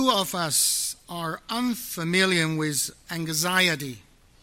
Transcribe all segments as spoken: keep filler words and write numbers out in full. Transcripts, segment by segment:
Who of us are unfamiliar with anxiety?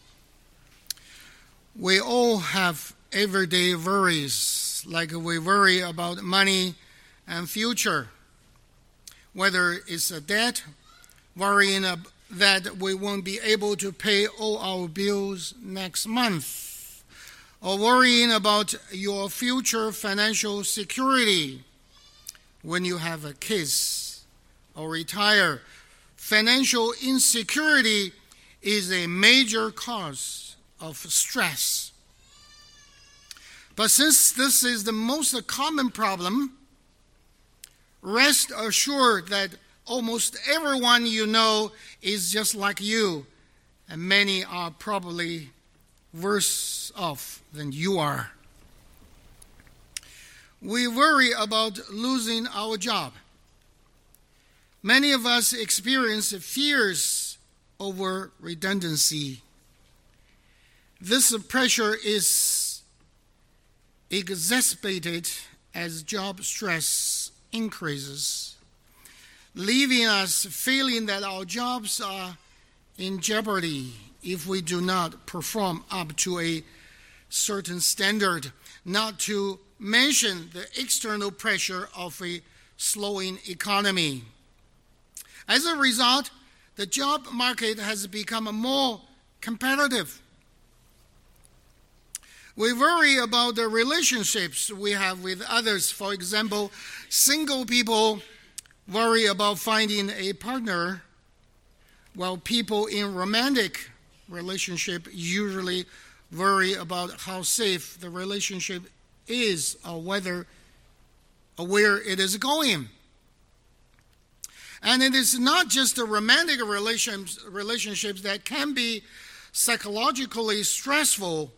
We all have everyday worries, like we worry about money and future, whether it's a debt, worrying that we won't be able to pay all our bills next month, or worrying about your future financial security when you have a kids or retire. Financial insecurity is a major cause of stress. But since this is the most common problem, rest assured that almost everyone you know is just like you, and many are probably worse off than you are. We worry about losing our job. Many of us experience fears over redundancy. This pressure is exacerbated as job stress increases, leaving us feeling that our jobs are in jeopardy if we do not perform up to a certain standard, not to mention the external pressure of a slowing economy. As a result, the job market has become more competitive. We worry about the relationships we have with others. For example, single people worry about finding a partner, while people in romantic relationship usually worry about how safe the relationship is or whether or where it is going. And it is not just the romantic relations, relationships that can be psychologically stressful.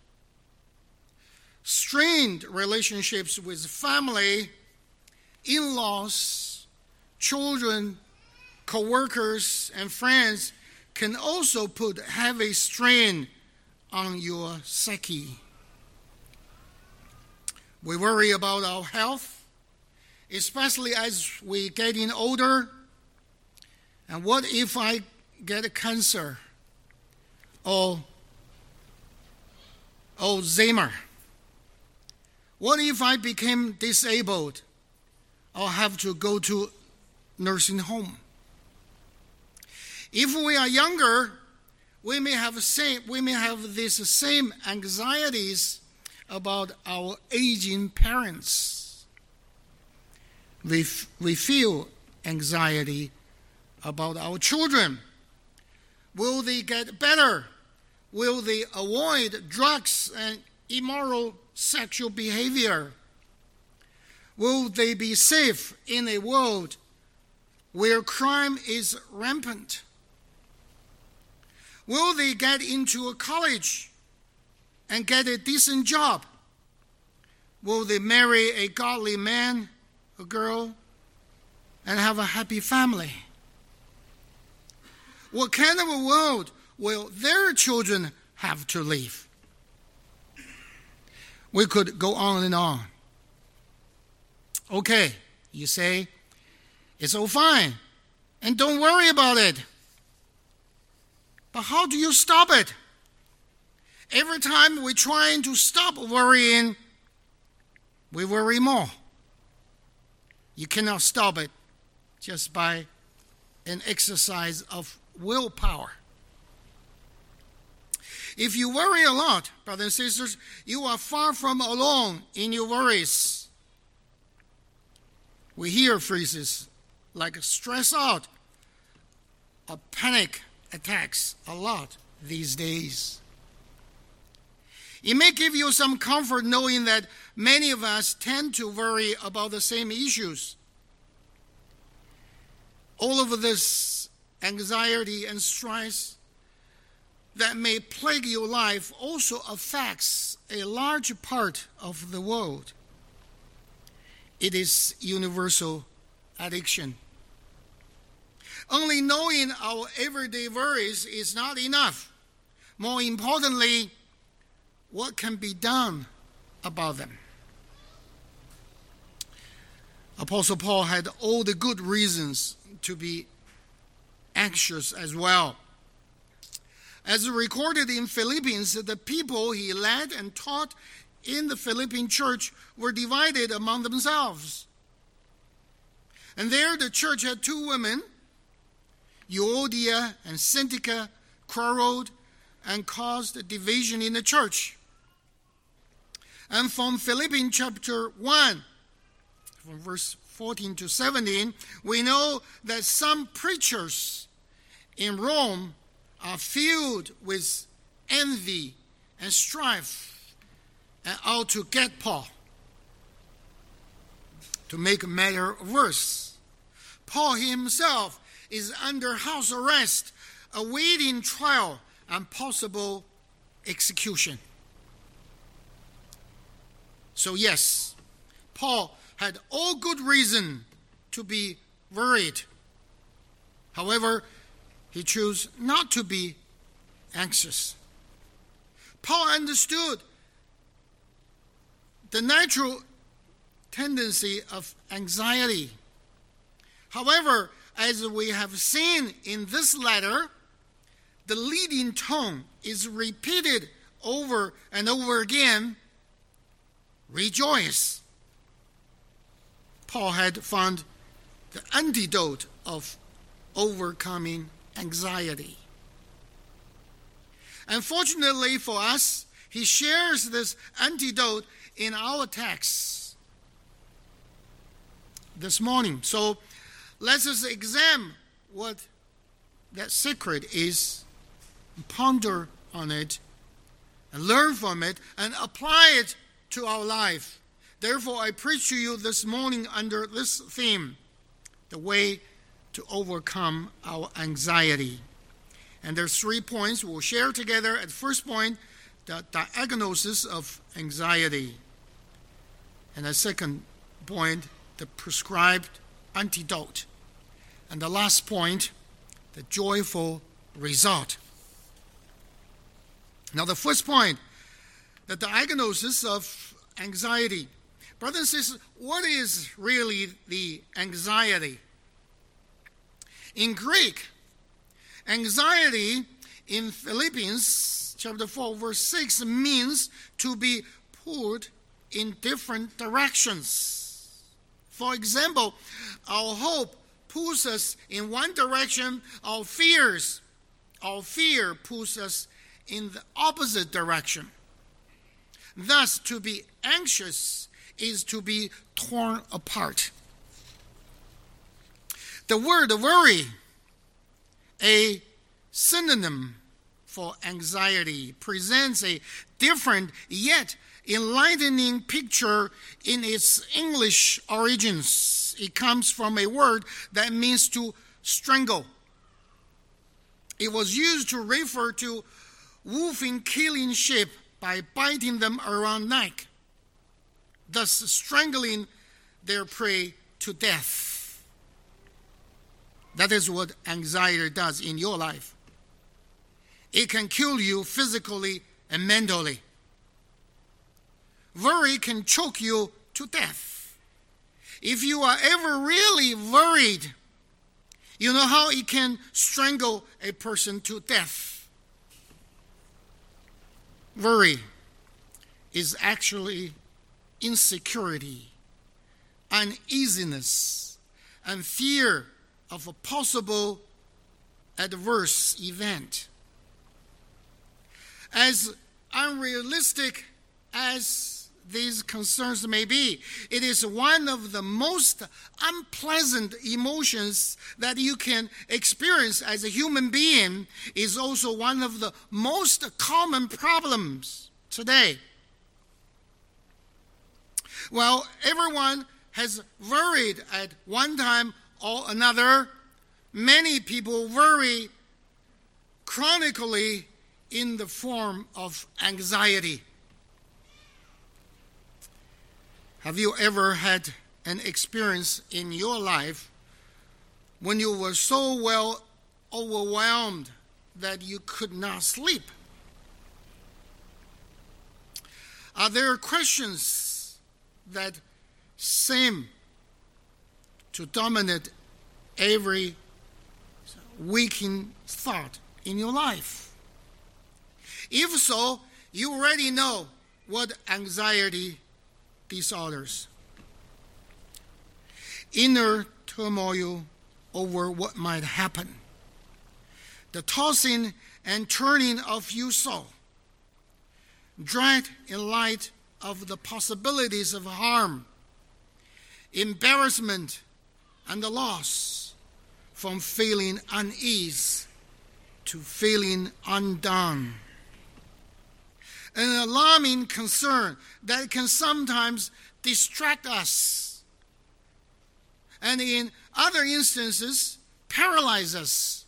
Strained relationships with family, in-laws, children, co-workers, and friends can also put heavy strain on your psyche. We worry about our health, especially as we're getting older. And what if I get cancer or Alzheimer? What if I became disabled or have to go to nursing home? If we are younger, we may have same, we may have these same anxieties about our aging parents. We, f- we feel anxiety about our children. Will they get better? Will they avoid drugs and immoral sexual behavior? Will they be safe in a world where crime is rampant? Will they get into a college and get a decent job? Will they marry a godly man, a girl, and have a happy family? What kind of a world will their children have to live? We could go on and on. Okay, you say, it's all fine, and don't worry about it. But how do you stop it? Every time we're trying to stop worrying, we worry more. You cannot stop it just by an exercise of willpower. If you worry a lot, brothers and sisters, you are far from alone in your worries. We hear phrases like stress out or panic attacks a lot these days. It may give you some comfort knowing that many of us tend to worry about the same issues. All of this anxiety and stress that may plague your life also affects a large part of the world. It is universal addiction. Only knowing our everyday worries is not enough. More importantly, what can be done about them? Apostle Paul had all the good reasons to be anxious as well. As recorded in Philippians, the people he led and taught in the Philippian church were divided among themselves. And there the church had two women, Euodia and Syntyche, quarreled and caused a division in the church. And from Philippians chapter one, from verse fourteen to seventeen, we know that some preachers in Rome are filled with envy and strife and out to get Paul. To make a matter worse, Paul himself is under house arrest, awaiting trial and possible execution. So yes, Paul had all good reason to be worried. However, he chose not to be anxious. Paul understood the natural tendency of anxiety. However, as we have seen in this letter, the leading tone is repeated over and over again. Rejoice. Paul had found the antidote of overcoming anxiety. Unfortunately for us, he shares this antidote in our text this morning. So let us examine what that secret is, ponder on it, and learn from it, and apply it to our life. Therefore, I preach to you this morning under this theme, the way to overcome our anxiety. And there's three points we'll share together. At first point, the diagnosis of anxiety. And the second point, the prescribed antidote. And the last point, the joyful result. Now the first point, the diagnosis of anxiety. Brothers and sisters, what is really the anxiety? In Greek, anxiety in Philippians chapter four, verse six means to be pulled in different directions. For example, our hope pulls us in one direction, our fears, our fear pulls us in the opposite direction. Thus, to be anxious is to be torn apart. The word worry, a synonym for anxiety, presents a different yet enlightening picture in its English origins. It comes from a word that means to strangle. It was used to refer to wolfing killing sheep by biting them around the neck, thus strangling their prey to death. That is what anxiety does in your life. It can kill you physically and mentally. Worry can choke you to death. If you are ever really worried, you know how it can strangle a person to death. Worry is actually insecurity, uneasiness, and fear of a possible adverse event. As unrealistic as these concerns may be, it is one of the most unpleasant emotions that you can experience as a human being. Is also one of the most common problems today. Well, everyone has worried at one time or another. Many people worry chronically in the form of anxiety. Have you ever had an experience in your life when you were so well overwhelmed that you could not sleep? Are there questions that seem to dominate every waking thought in your life? If so, you already know what anxiety disorders. Inner turmoil over what might happen. The tossing and turning of your soul. Dread in light of the possibilities of harm, embarrassment, and the loss, from feeling unease to feeling undone. An alarming concern that can sometimes distract us, and in other instances, paralyze us.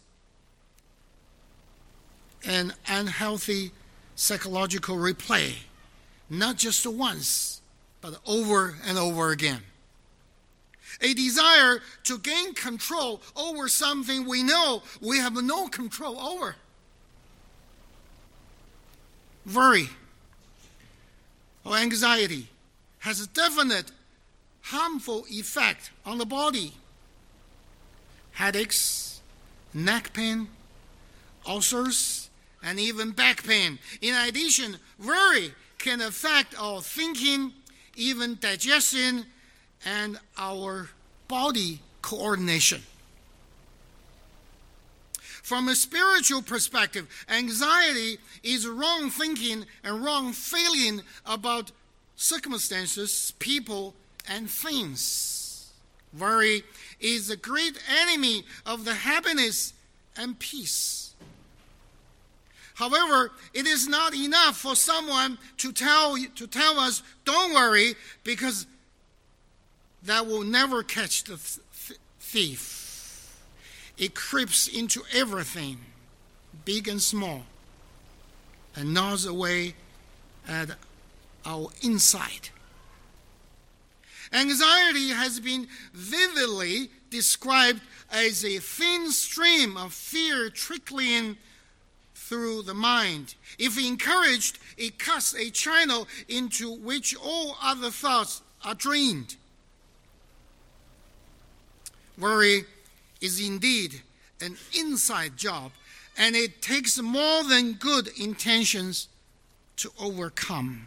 An unhealthy psychological replay, not just once, but over and over again. A desire to gain control over something we know we have no control over. Worry or anxiety has a definite harmful effect on the body. Headaches, neck pain, ulcers, and even back pain. In addition, worry can affect our thinking, even digestion, and our body coordination. From a spiritual perspective, anxiety is wrong thinking and wrong feeling about circumstances, people, and things. Worry is a great enemy of the happiness and peace. However, it is not enough for someone to tell, to tell us, don't worry, because that will never catch the th- thief. It creeps into everything, big and small, and gnaws away at our inside. Anxiety has been vividly described as a thin stream of fear trickling through the mind. If encouraged, it cuts a channel into which all other thoughts are drained. Worry is indeed an inside job, and it takes more than good intentions to overcome.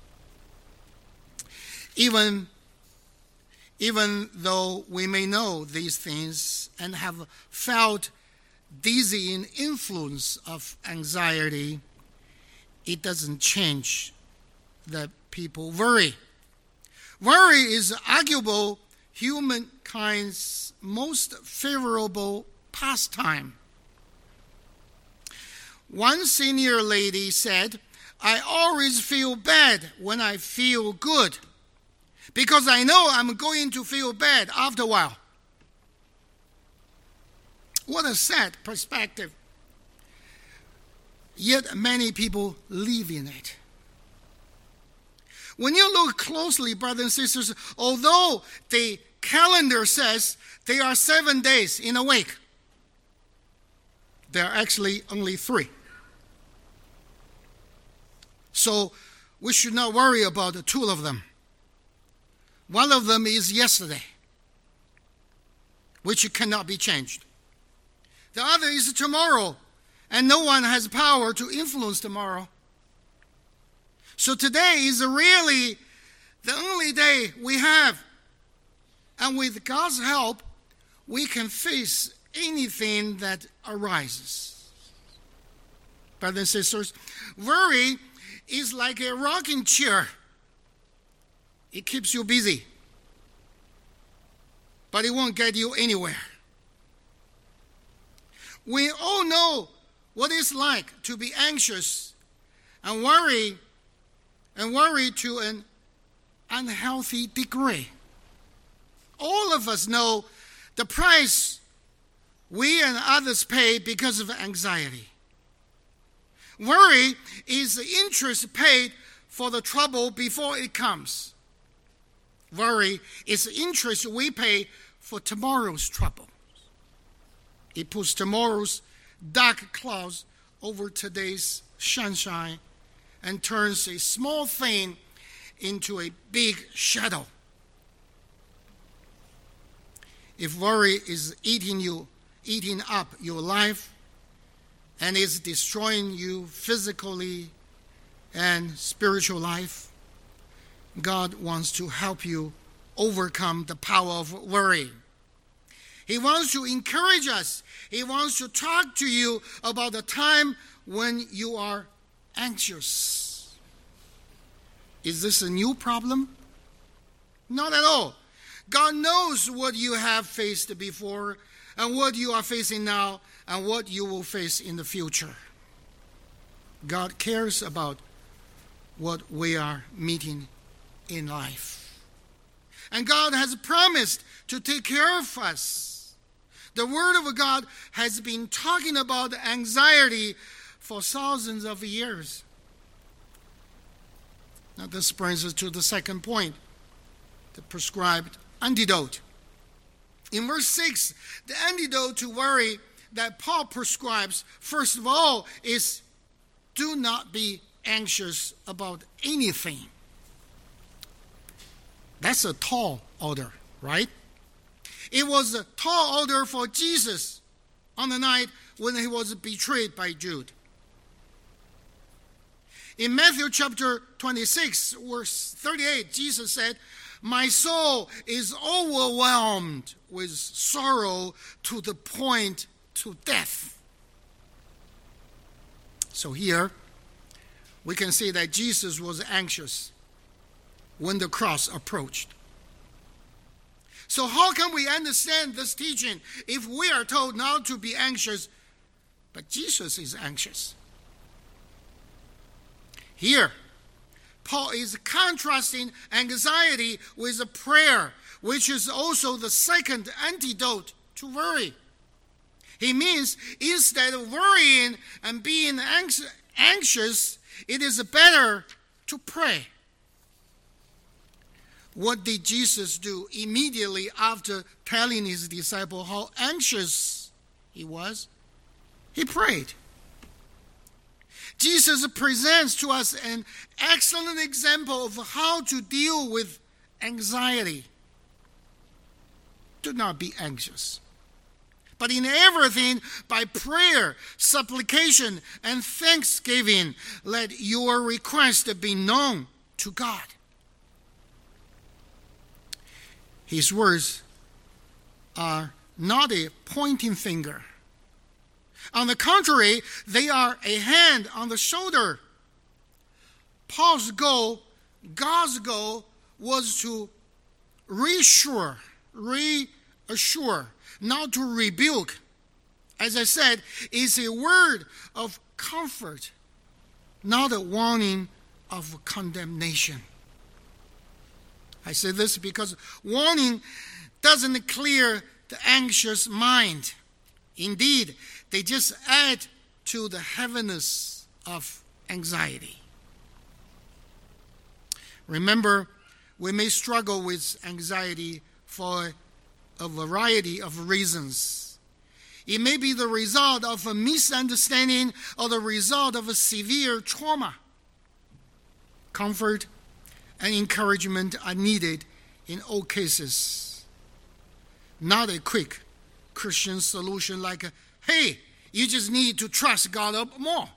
Even, even though we may know these things and have felt dizzying influence of anxiety, it doesn't change that people worry. Worry is arguable humankind's most favorable pastime. One senior lady said, "I always feel bad when I feel good, because I know I'm going to feel bad after a while." What a sad perspective. Yet many people live in it. When you look closely, brothers and sisters, although the calendar says there are seven days in a week, there are actually only three. So we should not worry about two of them. One of them is yesterday, which cannot be changed. The other is tomorrow, and no one has power to influence tomorrow. So today is really the only day we have. And with God's help, we can face anything that arises. Brothers and sisters, worry is like a rocking chair. It keeps you busy, but it won't get you anywhere. We all know what it's like to be anxious and worry and worry to an unhealthy degree. All of us know the price we and others pay because of anxiety. Worry is the interest paid for the trouble before it comes. Worry is the interest we pay for tomorrow's trouble. It puts tomorrow's dark clouds over today's sunshine and turns a small thing into a big shadow. If worry is eating you eating up your life and is destroying you physically and spiritual life, God wants to help you overcome the power of worry. He wants to encourage us. He wants to talk to you about the time when you are anxious. Is this a new problem? Not at all. God knows what you have faced before and what you are facing now and what you will face in the future. God cares about what we are meeting in life. And God has promised to take care of us. The Word of God has been talking about anxiety for thousands of years. Now this brings us to the second point, the prescribed antidote. In verse six, the antidote to worry that Paul prescribes, first of all, is do not be anxious about anything. That's a tall order, right? It was a tall order for Jesus on the night when he was betrayed by Judas. In Matthew chapter twenty-six, verse thirty-eight, Jesus said, "My soul is overwhelmed with sorrow to the point to death." So here, we can see that Jesus was anxious when the cross approached. So how can we understand this teaching if we are told not to be anxious, but Jesus is anxious? Here, Paul is contrasting anxiety with a prayer, which is also the second antidote to worry. He means instead of worrying and being anxious, it is better to pray. What did Jesus do immediately after telling his disciple how anxious he was? He prayed. Jesus presents to us an excellent example of how to deal with anxiety. Do not be anxious, but in everything, by prayer, supplication, and thanksgiving, let your request be known to God. His words are not a pointing finger. On the contrary, they are a hand on the shoulder. Paul's goal, God's goal, was to reassure, reassure, not to rebuke. As I said, it's a word of comfort, not a warning of condemnation. I say this because warning doesn't clear the anxious mind. Indeed, they just add to the heaviness of anxiety. Remember, we may struggle with anxiety for a variety of reasons. It may be the result of a misunderstanding or the result of a severe trauma. Comfort and encouragement are needed in all cases. Not a quick Christian solution like, hey, you just need to trust God more.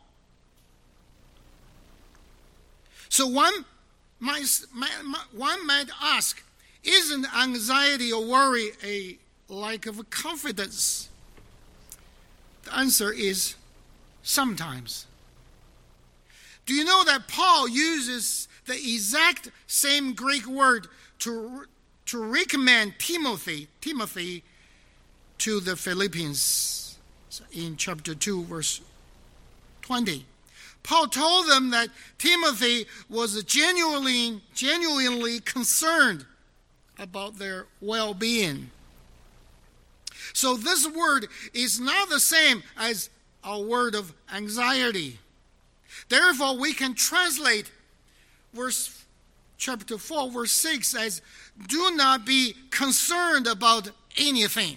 So one might, one might ask, isn't anxiety or worry a lack of confidence? The answer is sometimes. Do you know that Paul uses the exact same Greek word to, to recommend Timothy, Timothy to the Philippians in chapter two, verse twenty. Paul told them that Timothy was genuinely, genuinely concerned about their well-being. So this word is not the same as our word of anxiety. Therefore, we can translate verse chapter four, verse six as, do not be concerned about anything.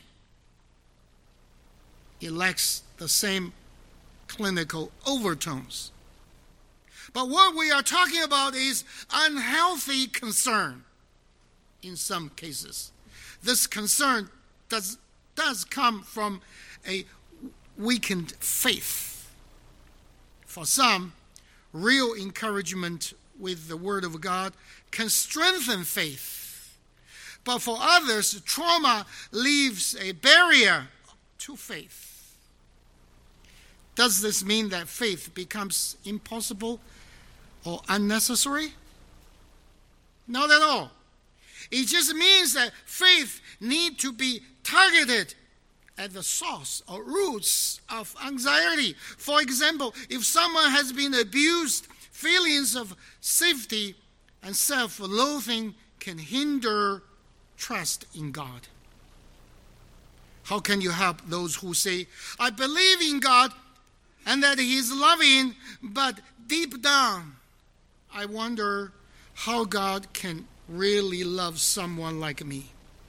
It lacks the same clinical overtones. But what we are talking about is unhealthy concern in some cases. This concern does, does come from a weakened faith. For some, real encouragement with the Word of God can strengthen faith. But for others, trauma leaves a barrier to faith. Does this mean that faith becomes impossible or unnecessary? Not at all. It just means that faith needs to be targeted at the source or roots of anxiety. For example, if someone has been abused, feelings of safety and self-loathing can hinder trust in God. How can you help those who say, I believe in God and that He is loving, but deep down, I wonder how God can really love someone like me?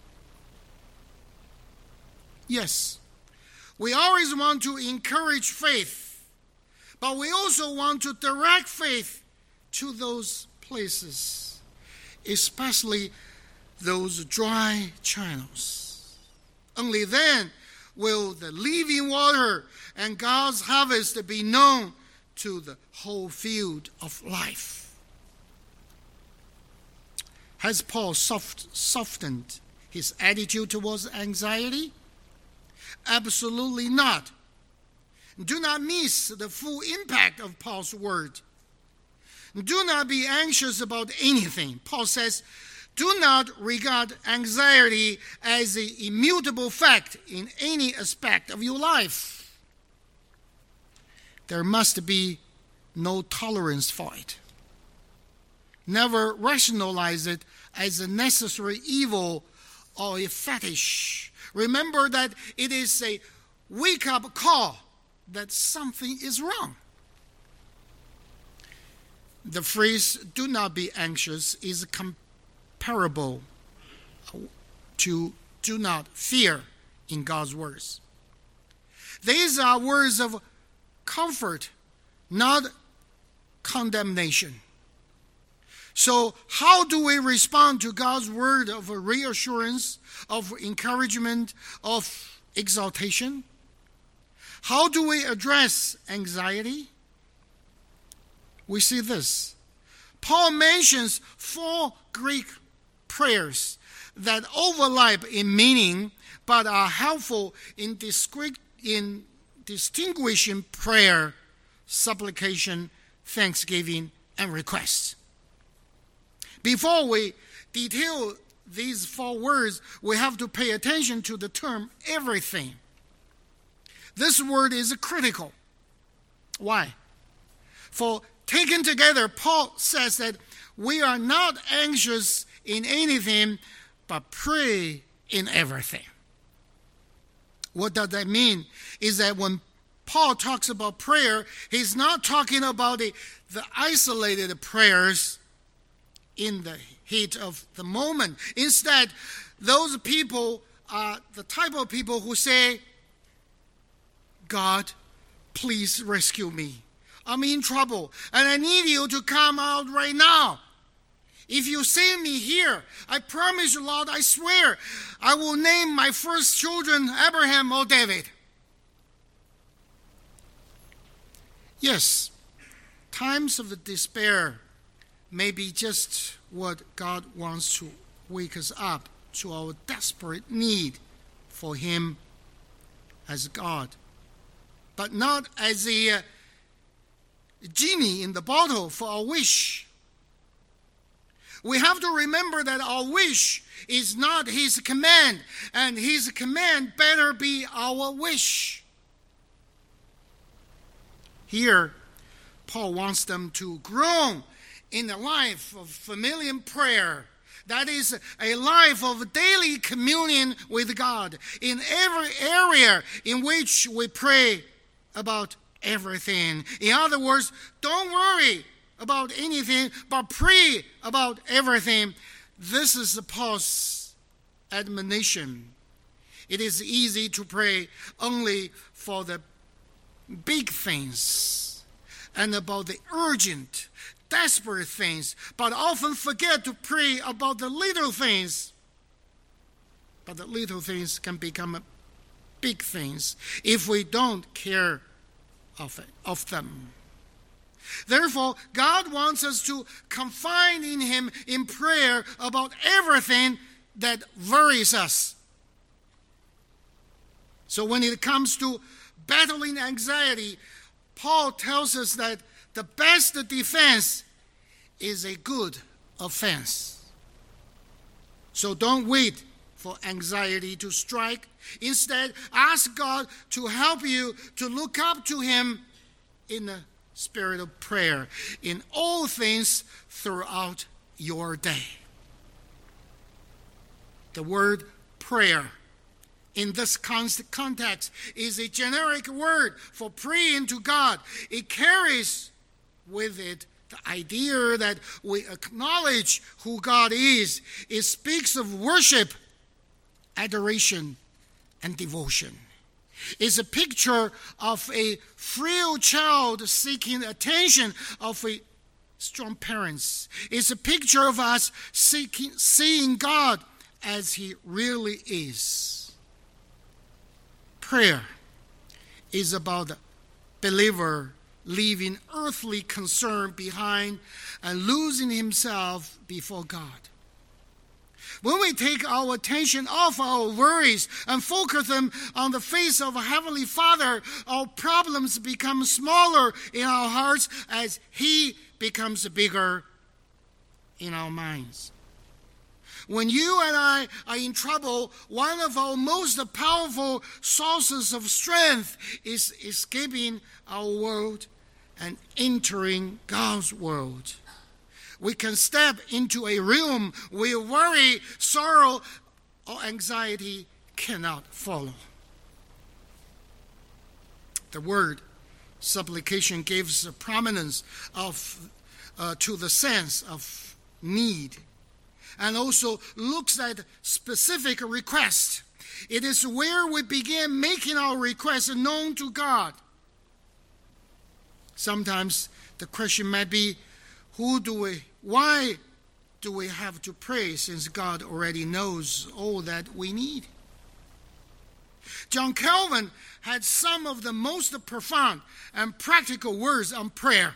Yes, we always want to encourage faith, but we also want to direct faith to those places, especially those dry channels. Only then will the living water and God's harvest be known to the whole field of life. Has Paul soft, softened his attitude towards anxiety? Absolutely not. Do not miss the full impact of Paul's word. Do not be anxious about anything. Paul says, do not regard anxiety as an immutable fact in any aspect of your life. There must be no tolerance for it. Never rationalize it as a necessary evil or a fetish. Remember that it is a wake-up call that something is wrong. The phrase, do not be anxious, is comparable to do not fear in God's words. These are words of comfort, not condemnation. So how do we respond to God's word of reassurance, of encouragement, of exaltation? How do we address anxiety? We see this. Paul mentions four Greek prayers that overlap in meaning but are helpful in, discre- in distinguishing prayer, supplication, thanksgiving, and request. Before we detail these four words, we have to pay attention to the term everything. This word is critical. Why? For taken together, Paul says that we are not anxious in anything, but pray in everything. What does that mean? Is that when Paul talks about prayer, he's not talking about the, the isolated prayers in the heat of the moment. Instead, those people are the type of people who say, God, please rescue me. I'm in trouble, and I need you to come out right now. If you save me here, I promise you, Lord, I swear, I will name my first children Abraham or David. Yes, times of despair may be just what God wants to wake us up to our desperate need for Him as God, but not as a uh, genie in the bottle for our wish. We have to remember that our wish is not His command, and His command better be our wish. Here, Paul wants them to grow in a life of familiar prayer. That is a life of daily communion with God in every area in which we pray about everything. In other words, don't worry about anything, but pray about everything. This is Paul's admonition. It is easy to pray only for the big things and about the urgent, desperate things, but often forget to pray about the little things. But the little things can become big things if we don't care of, it, of them. Therefore, God wants us to confide in Him in prayer about everything that worries us. So when it comes to battling anxiety, Paul tells us that the best defense is a good offense. So don't wait for anxiety to strike. Instead, ask God to help you to look up to Him in the spirit of prayer in all things throughout your day. The word prayer in this context is a generic word for praying to God. It carries with it the idea that we acknowledge who God is. It speaks of worship, adoration, and devotion. It's a picture of a frail child seeking attention of a strong parents. It's a picture of us seeking, seeing God as He really is. Prayer is about the believer leaving earthly concern behind and losing himself before God. When we take our attention off our worries and focus them on the face of a Heavenly Father, our problems become smaller in our hearts as He becomes bigger in our minds. When you and I are in trouble, one of our most powerful sources of strength is escaping our world and entering God's world. We can step into a realm where worry, sorrow, or anxiety cannot follow. The word supplication gives a prominence of, uh, to the sense of need, and also looks at specific requests. It is where we begin making our requests known to God. Sometimes the question might be, who do we, why do we have to pray since God already knows all that we need? John Calvin had some of the most profound and practical words on prayer.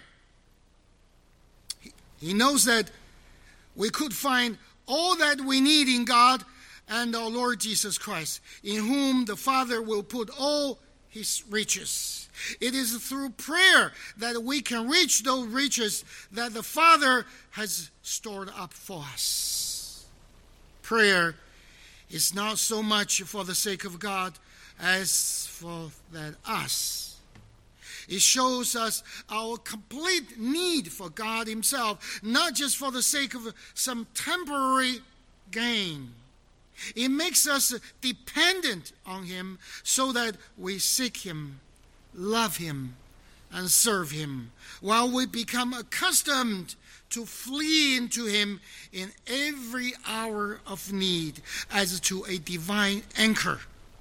He knows that we could find all that we need in God and our Lord Jesus Christ, in whom the Father will put all His riches. It is through prayer that we can reach those riches that the Father has stored up for us. Prayer is not so much for the sake of God as for that us. It shows us our complete need for God Himself, not just for the sake of some temporary gain. It makes us dependent on Him so that we seek Him, love Him, and serve Him, while we become accustomed to flee into Him in every hour of need as to a divine anchor.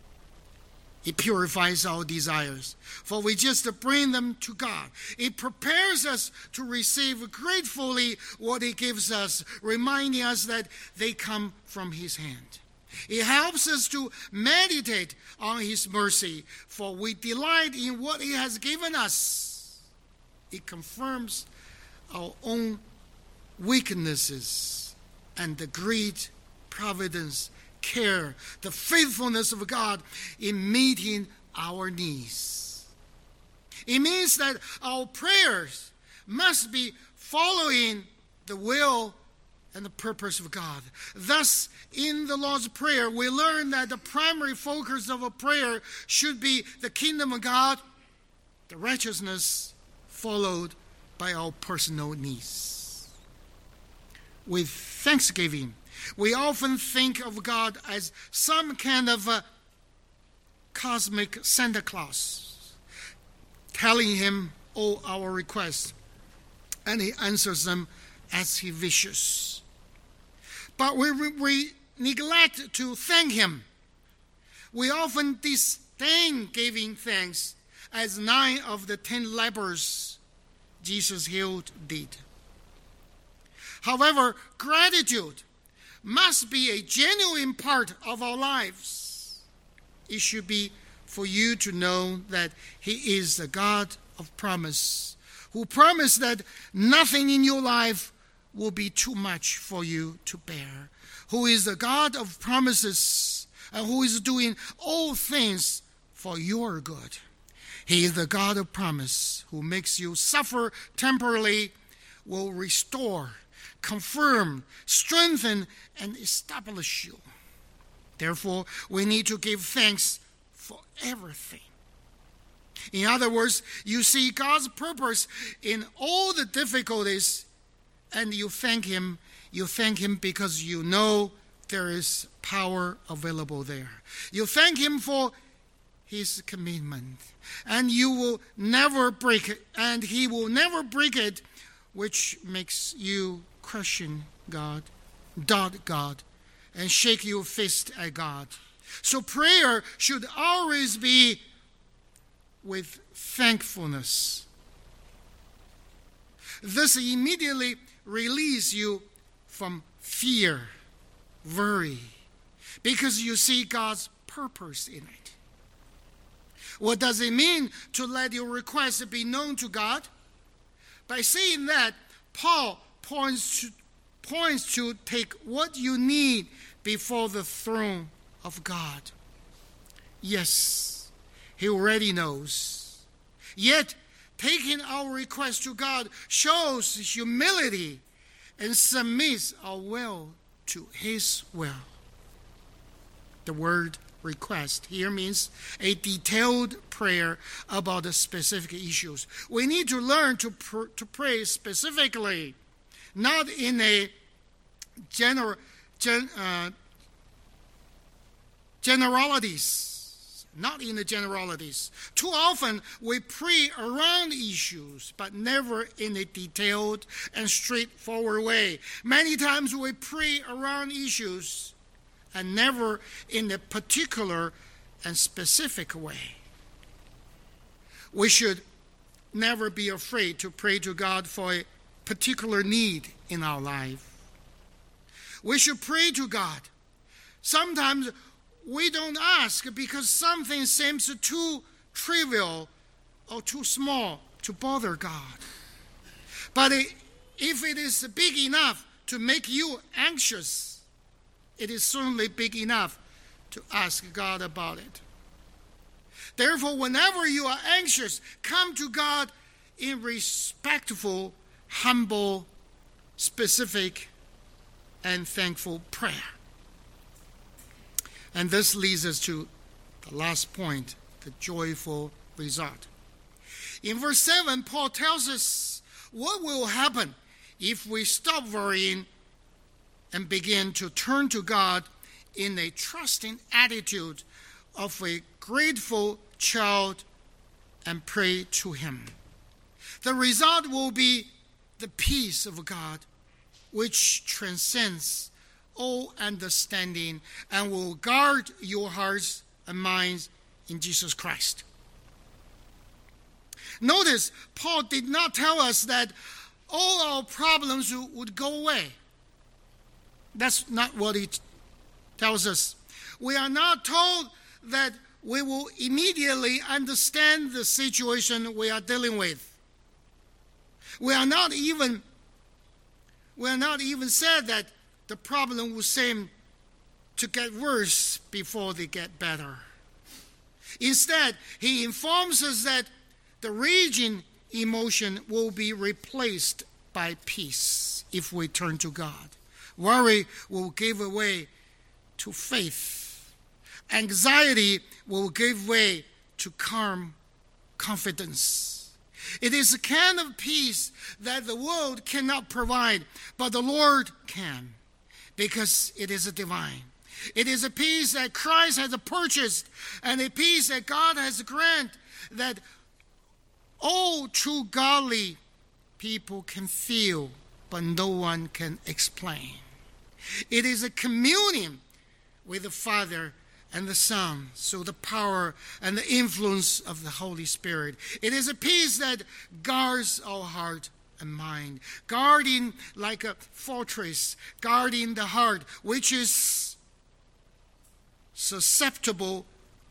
It purifies our desires, for we just bring them to God. It prepares us to receive gratefully what He gives us, reminding us that they come from His hand. It helps us to meditate on His mercy, for we delight in what He has given us. It confirms our own weaknesses and the great providence, care, the faithfulness of God in meeting our needs. It means that our prayers must be following the will and the purpose of God. Thus, in the Lord's Prayer, we learn that the primary focus of a prayer should be the kingdom of God, the righteousness followed by our personal needs. With thanksgiving, we often think of God as some kind of a cosmic Santa Claus, telling Him all our requests, and He answers them as He wishes. But we, we neglect to thank Him. We often disdain giving thanks, as nine of the ten lepers Jesus healed did. However, gratitude must be a genuine part of our lives. It should be for you to know that he is the God of promise, who promised that nothing in your life will be too much for you to bear, who is the God of promises, and who is doing all things for your good. He is the God of promise, who makes you suffer temporarily, will restore, confirm, strengthen, and establish you. Therefore, we need to give thanks for everything. In other words, you see God's purpose in all the difficulties, and you thank him. You thank him because you know there is power available there. You thank him for his commitment, and you will never break it, and he will never break it, which makes you question God, doubt God, and shake your fist at God. So prayer should always be with thankfulness. This immediately releases you from fear, worry, because you see God's purpose in it. What does it mean to let your request be known to God? By saying that, Paul points to, points to take what you need before the throne of God. Yes, he already knows. Yet, taking our request to God shows humility and submits our will to his will. The word request here means a detailed prayer about the specific issues. We need to learn to, pr- to pray specifically, not in a general gen, uh, generalities, not in the generalities. Too often we pray around issues, but never in a detailed and straightforward way. Many times we pray around issues and never in a particular and specific way. We should never be afraid to pray to God for a particular need in our life. We should pray to God. Sometimes we don't ask because something seems too trivial or too small to bother God. But if it is big enough to make you anxious, it is certainly big enough to ask God about it. Therefore, whenever you are anxious, come to God in respectful, humble, specific, and thankful prayer. And this leads us to the last point, the joyful result. In verse seven, Paul tells us what will happen if we stop worrying and begin to turn to God in a trusting attitude of a grateful child and pray to him. The result will be the peace of God, which transcends all understanding and will guard your hearts and minds in Jesus Christ. Notice, Paul did not tell us that all our problems would go away. That's not what he tells us. We are not told that we will immediately understand the situation we are dealing with. We are not even, we are not even said that the problem will seem to get worse before they get better. Instead, he informs us that the raging emotion will be replaced by peace if we turn to God. Worry will give way to faith. Anxiety will give way to calm confidence. It is a kind of peace that the world cannot provide, but the Lord can, because it is a divine. It is a peace that Christ has purchased, and a peace that God has granted, that all true godly people can feel, but no one can explain. It is a communion with the Father and the Son, so the power and the influence of the Holy Spirit. It is a peace that guards our heart and mind, guarding like a fortress, guarding the heart, which is susceptible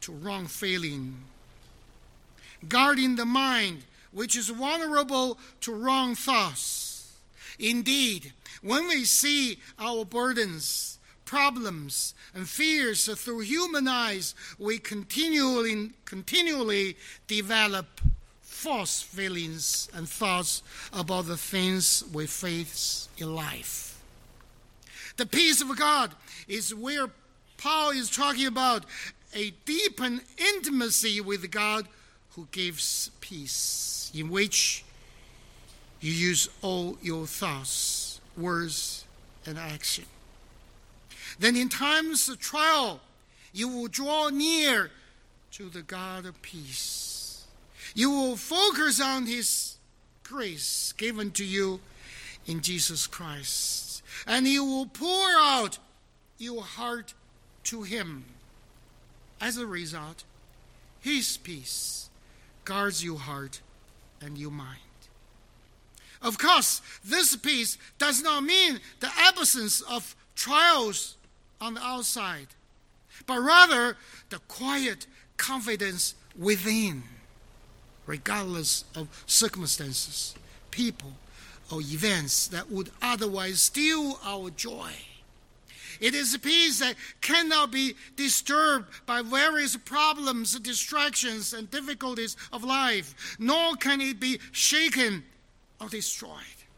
to wrong feeling. Guarding the mind, which is vulnerable to wrong thoughts. Indeed, when we see our burdens, problems, and fears through human eyes, we continually, continually develop false feelings and thoughts about the things we face in life. The peace of God is where Paul is talking about a deepened intimacy with God who gives peace, in which you use all your thoughts, words, and action. Then in times of trial, you will draw near to the God of peace. You will focus on His grace given to you in Jesus Christ. And you will pour out your heart to Him. As a result, His peace guards your heart and your mind. Of course, this peace does not mean the absence of trials on the outside, but rather the quiet confidence within, regardless of circumstances, people, or events that would otherwise steal our joy. It is a peace that cannot be disturbed by various problems, distractions, and difficulties of life, nor can it be shaken or destroyed.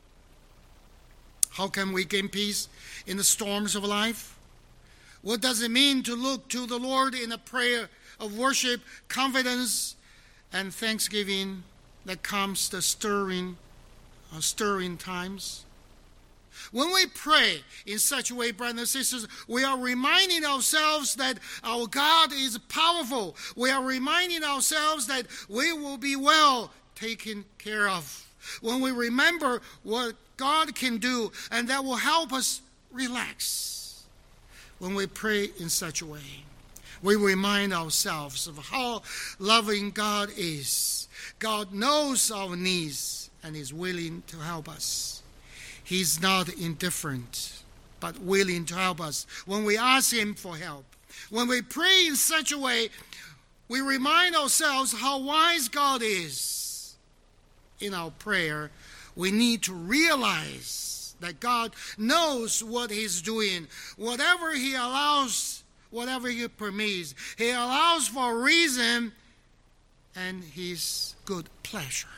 How can we gain peace in the storms of life? What does it mean to look to the Lord in a prayer of worship, confidence, and thanksgiving that comes the stirring, uh, stirring times? When we pray in such a way, brothers and sisters, we are reminding ourselves that our God is powerful. We are reminding ourselves that we will be well taken care of. When we remember what God can do, and that will help us relax. When we pray in such a way, we remind ourselves of how loving God is. God knows our needs and is willing to help us. He's not indifferent, but willing to help us when we ask Him for help. When we pray in such a way, we remind ourselves how wise God is. In our prayer, we need to realize that God knows what He's doing. Whatever He allows, whatever He permits, He allows for a reason and His good pleasure.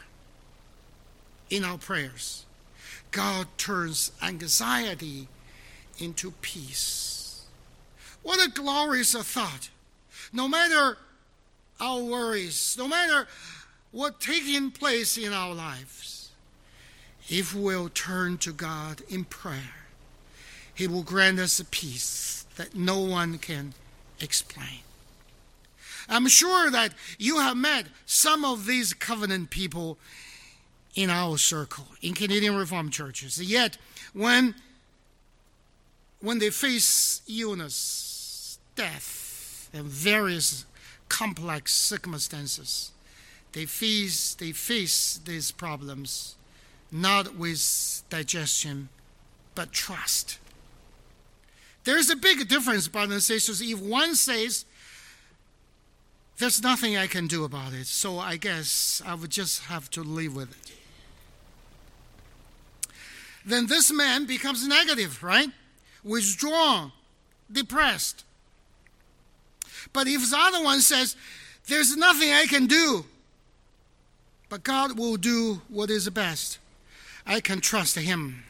In our prayers, God turns anxiety into peace. What a glorious thought. No matter our worries, no matter what's taking place in our lives, if we'll turn to God in prayer, He will grant us a peace that no one can explain. I'm sure that you have met some of these covenant people in our circle, in Canadian Reformed churches. Yet, when, when they face illness, death, and various complex circumstances, they face, they face these problems not with digestion, but trust. There's a big difference, brothers and sisters, if one says, there's nothing I can do about it, so I guess I would just have to live with it. Then this man becomes negative, right? Withdrawn, depressed. But if the other one says, there's nothing I can do, but God will do what is best, I can trust Him,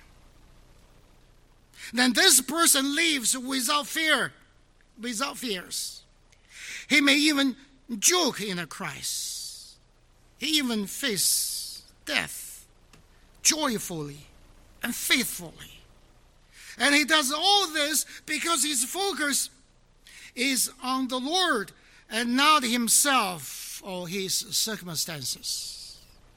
then this person lives without fear, without fears. He may even joke in a crisis. He even faces death joyfully and faithfully. And he does all this because his focus is on the Lord and not himself or his circumstances.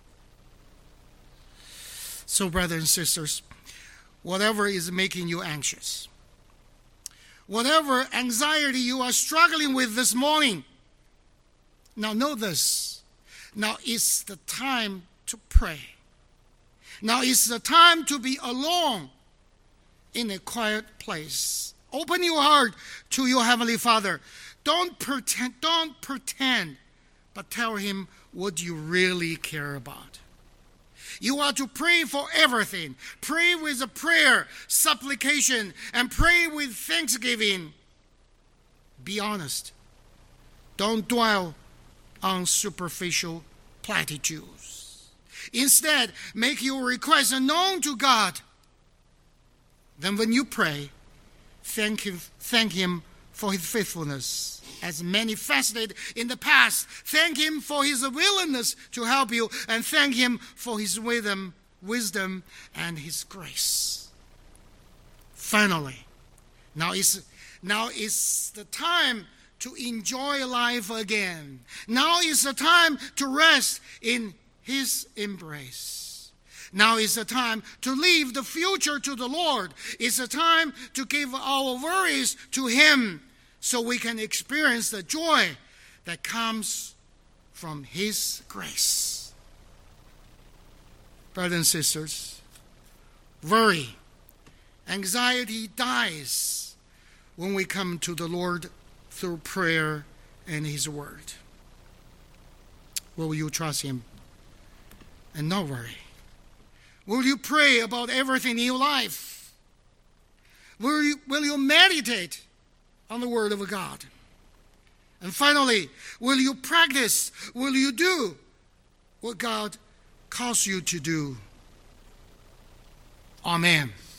So, brothers and sisters, whatever is making you anxious, whatever anxiety you are struggling with this morning, now know this. Now is the time to pray. Now is the time to be alone in a quiet place. Open your heart to your Heavenly Father. Don't pretend, don't pretend, but tell him what you really care about. You are to pray for everything. Pray with a prayer, supplication, and pray with thanksgiving. Be honest. Don't dwell on superficial platitudes. Instead, make your request known to God. Then when you pray, thank him, thank him for his faithfulness as manifested in the past. Thank him for his willingness to help you, and thank him for his wisdom, wisdom and his grace. Finally, now is now is the time to enjoy life again. Now is the time to rest in his embrace. Now is the time to leave the future to the Lord. It's the time to give our worries to him, so we can experience the joy that comes from his grace. Brothers and sisters, worry, anxiety dies when we come to the Lord through prayer and his word. Will you trust him and not worry? Will you pray about everything in your life? Will you, will you meditate on the word of God? And finally, will you practice, will you do what God calls you to do? Amen.